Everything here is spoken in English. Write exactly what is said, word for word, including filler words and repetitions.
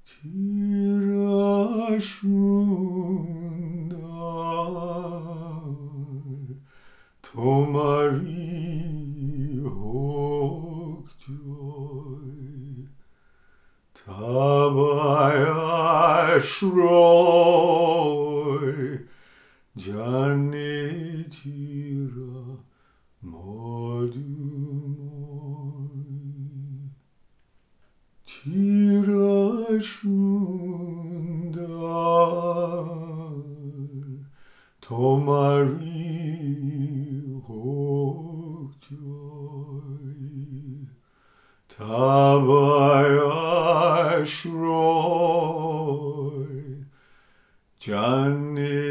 Tira sundar tomari hok joy tabaya shroy jani tira modumoy tira sundar tomari hok joy tabaya shroy jani